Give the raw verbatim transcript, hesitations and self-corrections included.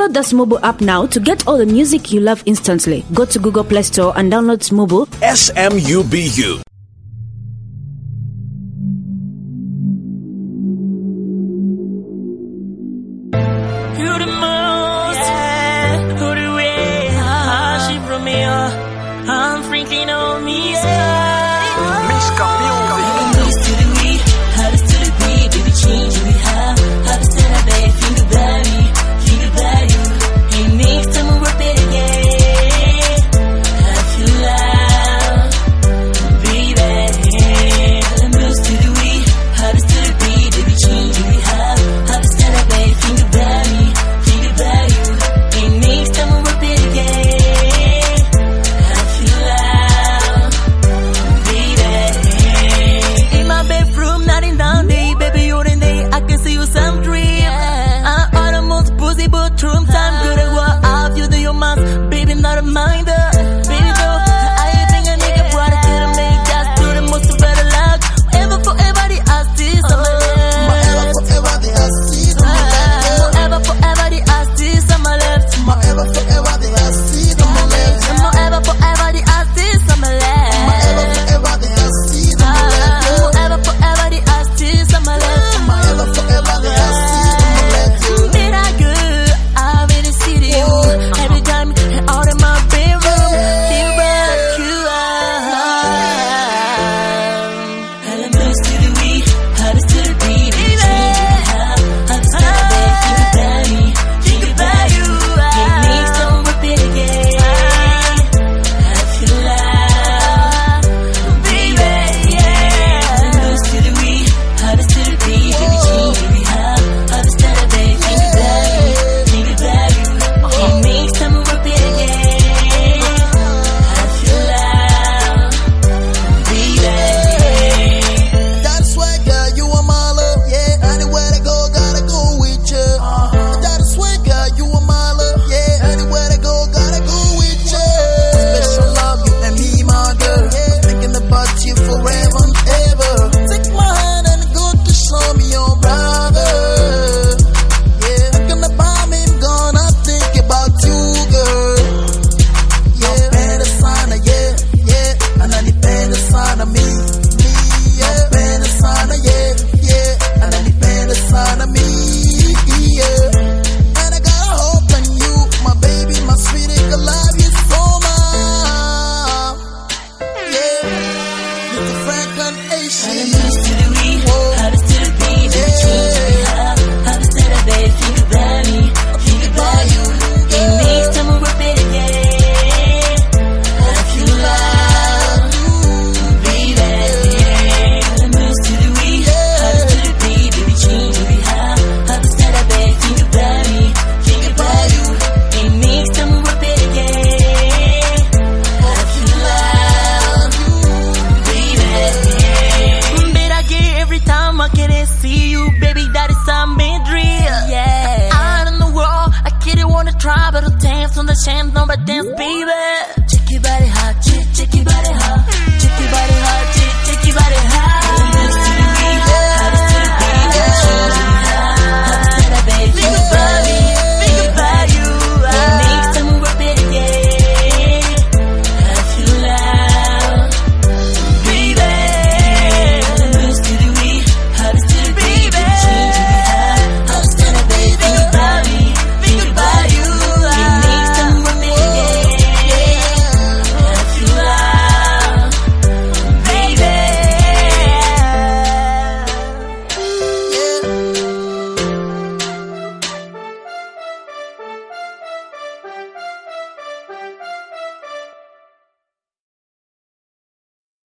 Download the Smobo app now to get all the music you love instantly. Go to Google Play Store and download Smobo. S M U B U. I'm freaking on me, yeah. Miska Music. Close to the we, how to to the beat, baby change we have. How to stand up, baby, think about me, think about you. Hey, next time we're better again. I feel loud, baby. I'm close to the we, how to to the beat, baby change we have. How to stand up, baby, think about me, think about you. Hey, next time we're better again. Baby, not a minder. Baby, though, I think a nigga brought it to the make just do the most of better luck. Forever, forever, the artist on my left. Forever, forever, the artist on my left. Forever, forever, the artist on my left. Forever, forever, the artist on my left. Forever, forever, the artist on my left. Forever, forever, the artist on my left. Forever, forever, the artist on my left. Forever, forever, the artist on my left. Did I good? I'm in the city. Every time, out in my bedroom, think about you. And I'm close to the we, how to to the beat, baby. How to start a bed, think about me, think about you. Hey, next time we're better again. I feel loud, baby, yeah. I'm close to the we, how to to the beat, baby. Change we have. How to start a bed, think about me, think about you. Hey, next time we're better again. I feel loud, baby. That's why, girl, you are my love, yeah. Anywhere I go, gotta go with you. That's why, girl, you are my love, yeah. Anywhere I go, gotta go with you. Special love, you and me, my girl. Thinking about you forever and ever. Take my hand and go to show me your brother. Yeah, thinking about me, I'm gonna think about you, girl. Yeah, better sign, yeah, yeah. And I need better sign of me, me, yeah. Better sign, yeah, yeah. And I need better sign of me, yeah. And I got hope in you, my baby, my sweetie, I love you so much. Yeah, little Franklin Asian. And I'm close to the we, how to to the beat, baby, change we have. How to start a bed, think about me, think about you. Hey, next time we're better again. I feel loud, baby. And I'm close to the we, how to to the beat, baby, change we have. How to start a bed, think about me, think about you. Hey, next time we're better again. I feel loud, baby. Better get every time I can see you, baby, that is some dream. Yeah. Out in the world, I kiddo wanna try, but I'll dance on the chance, no, but dance, baby. Check your body hot, check, check your body hot.